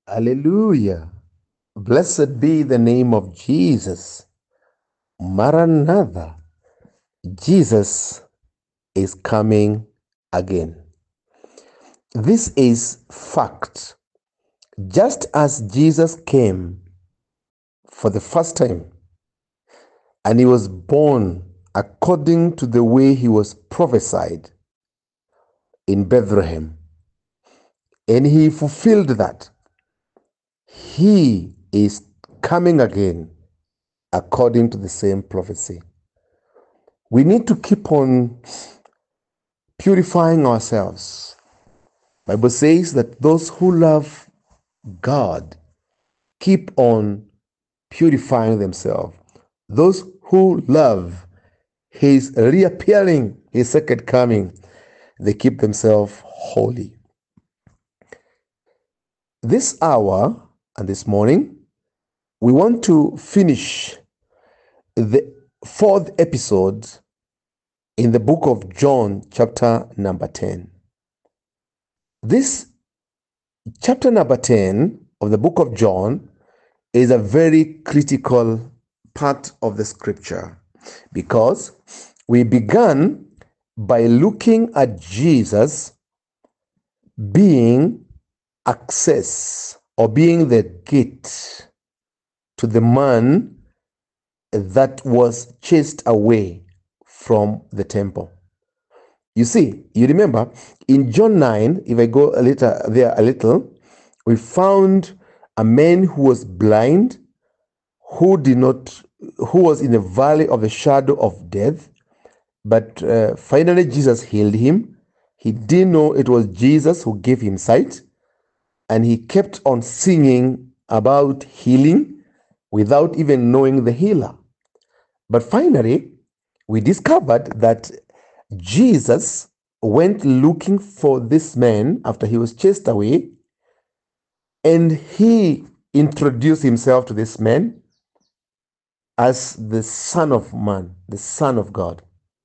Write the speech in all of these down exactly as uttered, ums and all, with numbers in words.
Hallelujah. Blessed be the name of Jesus. Maranatha. Jesus is coming again. This is fact. Just as Jesus came for the first time and he was born according to the way he was prophesied in Bethlehem, and he fulfilled that, he is coming again according to the same prophecy. We need to keep on purifying ourselves. The Bible says that those who love God keep on purifying themselves. Those who love his reappearing, his second coming, they keep themselves holy. This hour and this morning, we want to finish the fourth episode in the book of John, chapter number ten. This chapter number ten of the book of John is a very critical part of the scripture because we began by looking at Jesus being access or being the gate to the man that was chased away from the temple. You see, you remember in John nine, if I go a little there a little, we found a man who was blind, who did not, who was in the valley of the shadow of death, but uh, finally Jesus healed him. He didn't know it was Jesus who gave him sight, and he kept on singing about healing without even knowing the healer. But finally, we discovered that Jesus went looking for this man after he was chased away, and he introduced himself to this man as the Son of Man, the Son of God.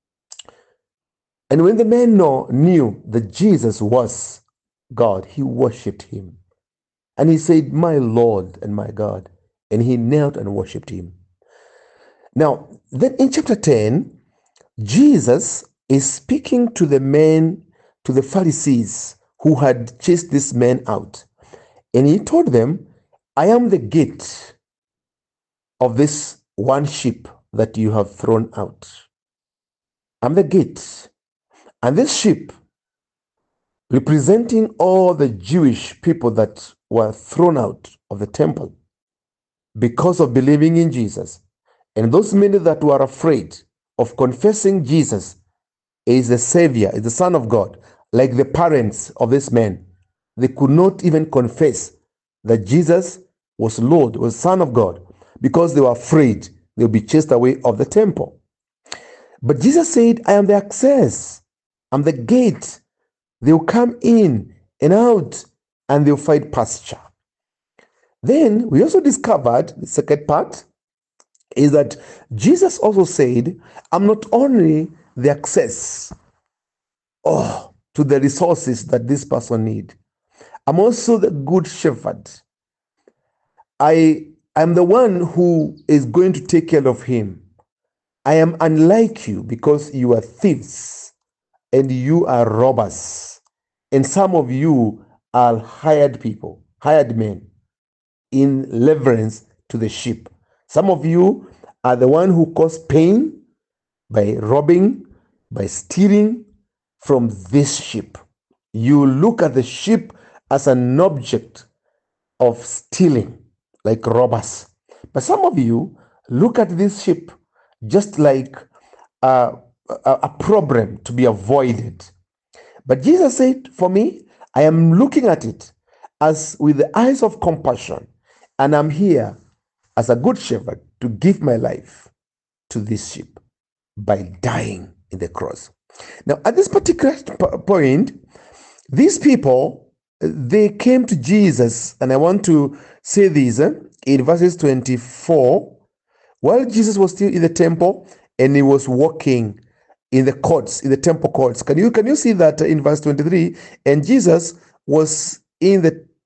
And when the man know, knew that Jesus was God, he worshipped him. And he said, "My Lord and my God." And he knelt and worshipped him. Now, then in chapter ten, Jesus is speaking to the men, to the Pharisees who had chased this man out. And he told them, "I am the gate of this one sheep that you have thrown out. I'm the gate." And this sheep, representing all the Jewish people that were thrown out of the temple because of believing in Jesus, and those many that were afraid of confessing Jesus is the Savior, is the Son of God, like the parents of this man, they could not even confess that Jesus was Lord, was Son of God, because they were afraid they'll be chased away of the temple. But Jesus said, "I am the access, I'm the gate. They'll come in and out and they'll find pasture." Then we also discovered the second part is that Jesus also said, "I'm not only the access oh, to the resources that this person need. I'm also the good shepherd. I am the one who is going to take care of him. I am unlike you because you are thieves and you are robbers. And some of you are hired people, hired men in reverence to the sheep. Some of you are the one who cause pain by robbing, by stealing from this sheep. You look at the sheep as an object of stealing, like robbers. But some of you look at this sheep just like a, a, a problem to be avoided. But Jesus said, for me, I am looking at it as with the eyes of compassion, and I'm here as a good shepherd to give my life to this sheep by dying in the cross. Now, at this particular point, these people, they came to Jesus, and I want to say this eh, in verses twenty-four, while Jesus was still in the temple and he was walking in the courts, in the temple courts. Can you can you see that in verse twenty-three? And Jesus was in the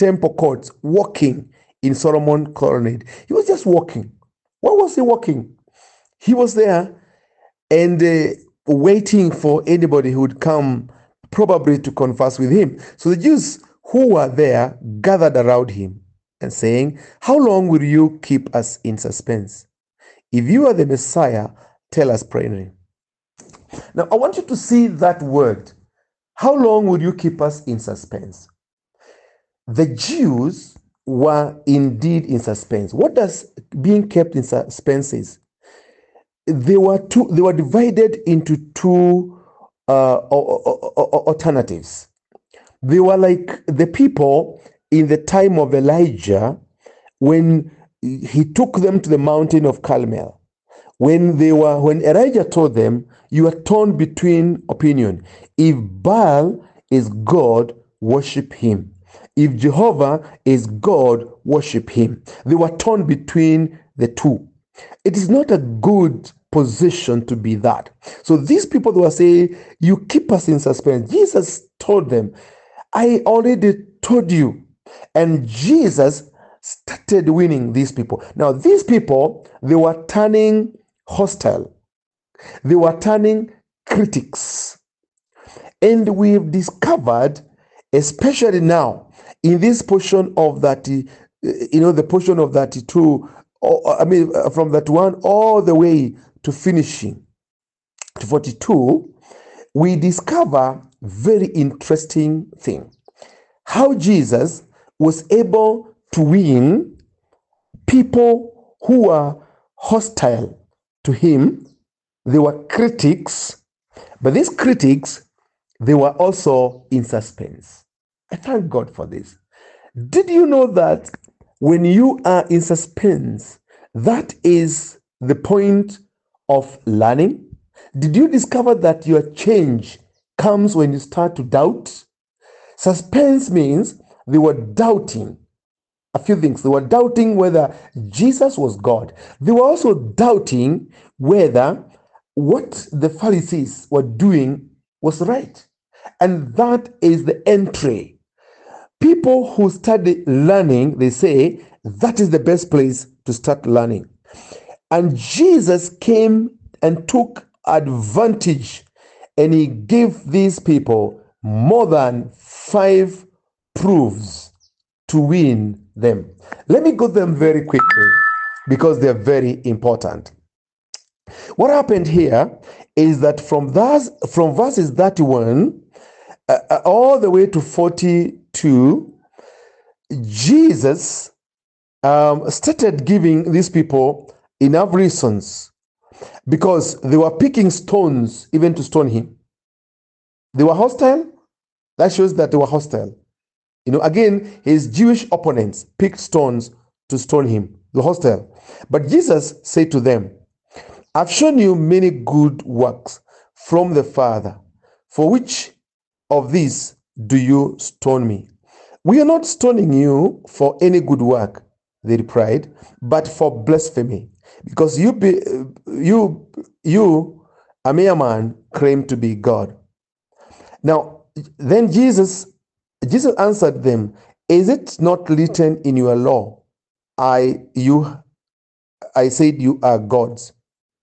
temple courts, walking in Solomon colonnade. He was just walking. Why was he walking? He was there and uh, waiting for anybody who would come, probably to converse with him. So the Jews who were there gathered around him and saying, "How long will you keep us in suspense? If you are the Messiah, tell us plainly." Now, I want you to see that word. How long will you keep us in suspense? The Jews were indeed in suspense. What does being kept in suspense is? They were two. They were divided into two uh, alternatives. They were like the people in the time of Elijah when he took them to the mountain of Carmel. When they were, when Elijah told them, "You are torn between opinion. If Baal is God, worship him. If Jehovah is God, worship him." They were torn between the two. It is not a good position to be that. So these people were saying, "You keep us in suspense." Jesus told them, "I already told you." And Jesus started winning these people. Now, these people, they were turning hostile. They were turning critics. And we've discovered, especially now, in this portion of that, you know, the portion of that two, I mean, from that one all the way to finishing to forty-two, we discover very interesting thing. How Jesus was able to win people who were hostile to him. They were critics, but these critics, they were also in suspense. I thank God for this. Did you know that when you are in suspense, that is the point of learning? Did you discover that your change comes when you start to doubt? Suspense means they were doubting a few things. They were doubting whether Jesus was God. They were also doubting whether what the Pharisees were doing was right. And that is the entry. People who study learning, they say that is the best place to start learning. And Jesus came and took advantage, and he gave these people more than five proofs to win them. Let me go them very quickly because they're very important. What happened here is that from those, from verses thirty-one uh, all the way to forty-two, Jesus um, started giving these people enough reasons, because they were picking stones even to stone him. They were hostile. That shows that they were hostile. You know, again, his Jewish opponents picked stones to stone him. They were hostile. But Jesus said to them, "I've shown you many good works from the Father. For which of these do you stone me?" "We are not stoning you for any good work," they replied, "but for blasphemy, because you be, you you a mere man claim to be God." Now, then Jesus Jesus answered them, "Is it not written in your law, I you I said you are gods?"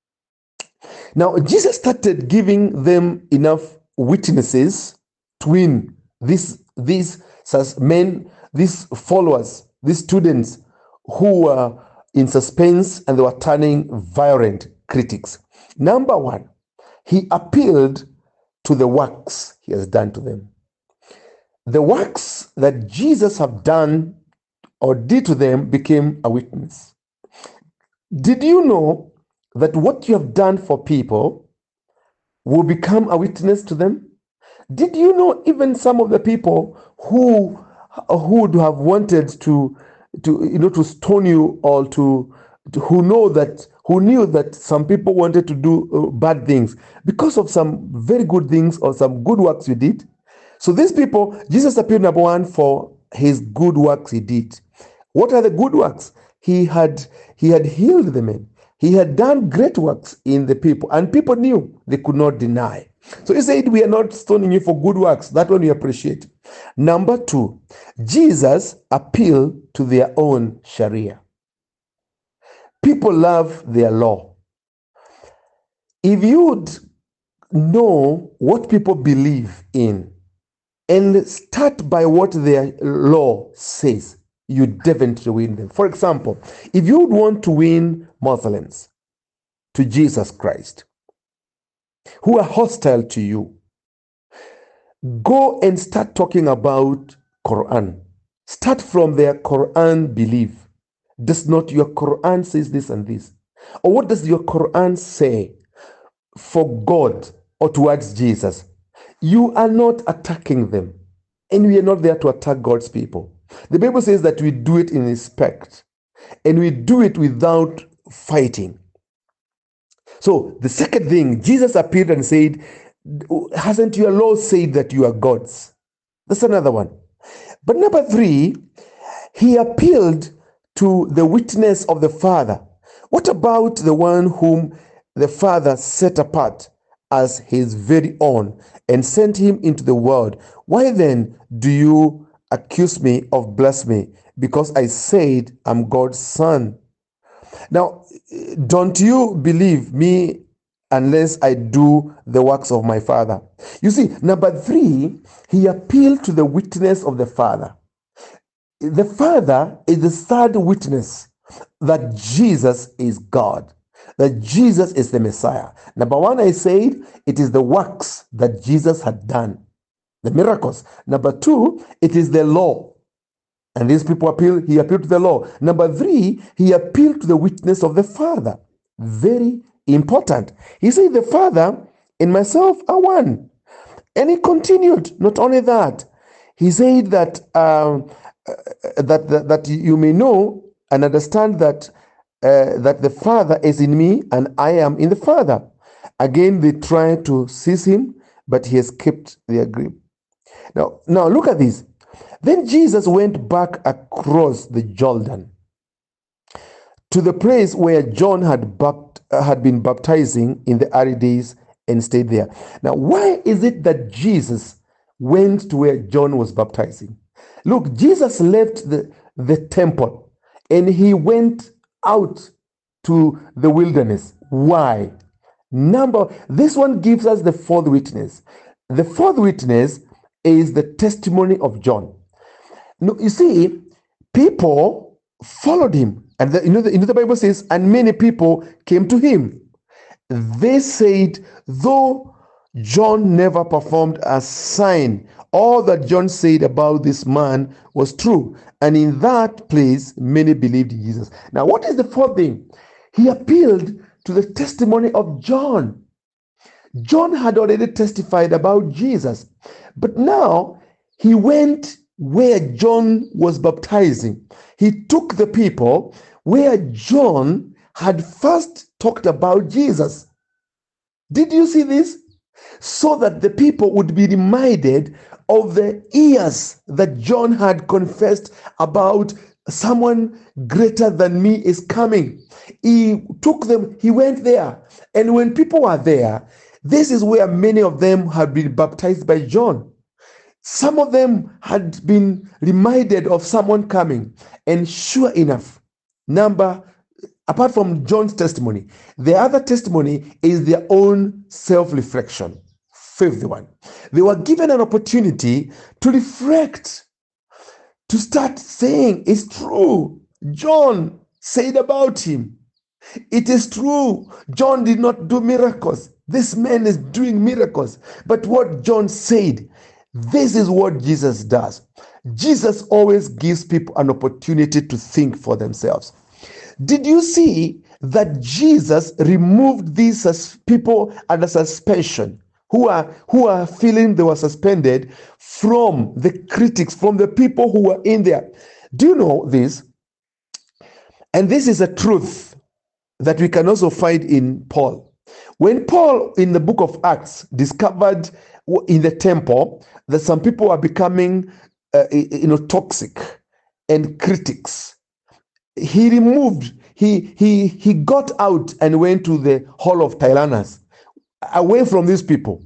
Now, Jesus started giving them enough witnesses to win these these men, these followers, these students who were in suspense and they were turning violent critics. Number one, he appealed to the works he has done to them. The works that Jesus have done or did to them became a witness. Did you know that what you have done for people will become a witness to them? Did you know even some of the people who who would have wanted to to you know to stone you, or to, to who know that who knew that some people wanted to do uh, bad things because of some very good things or some good works you did? So these people, Jesus appeared, number one, for his good works he did. What are the good works? He had he had healed the men. He had done great works in the people, and people knew, they could not deny. So he said, we are not stoning you for good works. That one we appreciate. Number two, Jesus appealed to their own Sharia. People love their law. If you would know what people believe in and start by what their law says, you definitely win them. For example, if you would want to win Muslims to Jesus Christ, who are hostile to you, go and start talking about Quran. Start from their Quran belief. Does not your Quran says this and this? Or what does your Quran say for God or towards Jesus? You are not attacking them. And we are not there to attack God's people. The Bible says that we do it in respect. And we do it without fighting. So the second thing, Jesus appeared and said, hasn't your law said that you are gods? That's another one. But number three, he appealed to the witness of the Father. What about the one whom the Father set apart as his very own and sent him into the world? Why then do you accuse me of blasphemy because I said I'm God's son? Now, don't you believe me unless I do the works of my Father? You see, number three, he appealed to the witness of the Father. The Father is the third witness that Jesus is God, that Jesus is the Messiah. Number one, I said it is the works that Jesus had done, the miracles. Number two, it is the law. And these people appeal, he appealed to the law. Number three, he appealed to the witness of the Father. Very important. He said, the Father and myself are one. And he continued, not only that, he said that, um, that, that, that you may know and understand that, uh, that the Father is in me and I am in the Father. Again, they tried to seize him, but he has kept their grip. Now, now look at this. Then Jesus went back across the Jordan to the place where John had, bapt- had been baptizing in the early days and stayed there. Now, why is it that Jesus went to where John was baptizing? Look, Jesus left the, the temple and he went out to the wilderness. Why? Number, this one gives us the fourth witness. The fourth witness is the testimony of John. No, you see, people followed him. And the, you, know, the, you know the Bible says, and many people came to him. They said, though John never performed a sign, all that John said about this man was true. And in that place, many believed in Jesus. Now, what is the fourth thing? He appealed to the testimony of John. John had already testified about Jesus. But now, he went where John was baptizing. He took the people where John had first talked about Jesus. Did you see this? So that the people would be reminded of the years that John had confessed about someone greater than me is coming. He took them, he went there. And when people were there, this is where many of them had been baptized by John. Some of them had been reminded of someone coming. And sure enough, number, apart from John's testimony, the other testimony is their own self-reflection. Fifth one. They were given an opportunity to reflect, to start saying, it's true. John said about him. It is true. John did not do miracles. This man is doing miracles. But what John said, this is what Jesus does. Jesus always gives people an opportunity to think for themselves. Did you see that Jesus removed these sus- people under suspension who are, who are feeling they were suspended from the critics, from the people who were in there? Do you know this? And this is a truth that we can also find in Paul. When Paul, in the book of Acts, discovered in the temple that some people are becoming uh, you know, toxic and critics, he removed, he, he, he got out and went to the hall of Tyrannus, away from these people,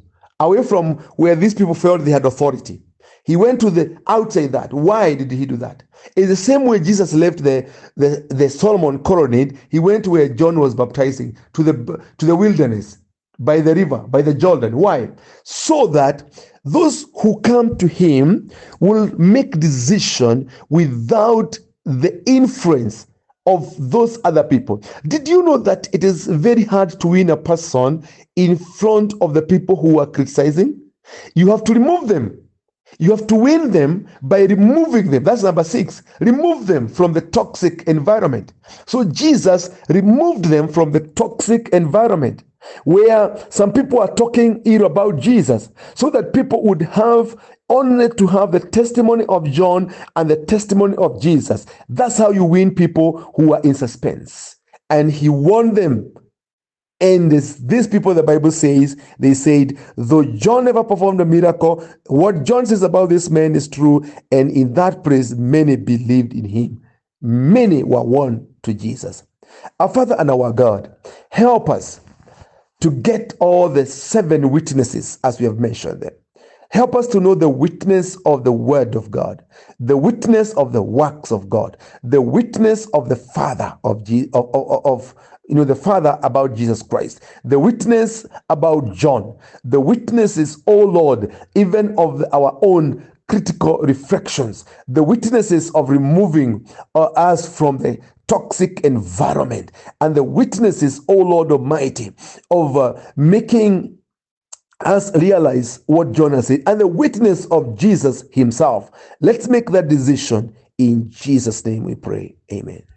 away from where these people felt they had authority. He went to the outside that. Why did he do that? It's the same way Jesus left the, the, the Solomon colonnade. He went where John was baptizing, to the, to the wilderness, by the river, by the Jordan. Why? So that those who come to him will make decision without the influence of those other people. Did you know that it is very hard to win a person in front of the people who are criticizing? You have to remove them. You have to win them by removing them. That's number six. Remove them from the toxic environment. So Jesus removed them from the toxic environment where some people are talking ill about Jesus, so that people would have only to have the testimony of John and the testimony of Jesus. That's how you win people who are in suspense. And he won them. And this, these people, the Bible says, they said, though John never performed a miracle, what John says about this man is true. And in that place, many believed in him. Many were won to Jesus. Our Father and our God, help us to get all the seven witnesses as we have mentioned them. Help us to know the witness of the word of God, the witness of the works of God, the witness of the Father of, Je- of, of, of you know, the Father about Jesus Christ, the witness about John, the witnesses, oh Lord, even of our own critical reflections, the witnesses of removing uh, us from the toxic environment, and the witnesses, oh Lord Almighty, of uh, making us realize what John has said, and the witness of Jesus himself. Let's make that decision. In Jesus' name we pray. Amen.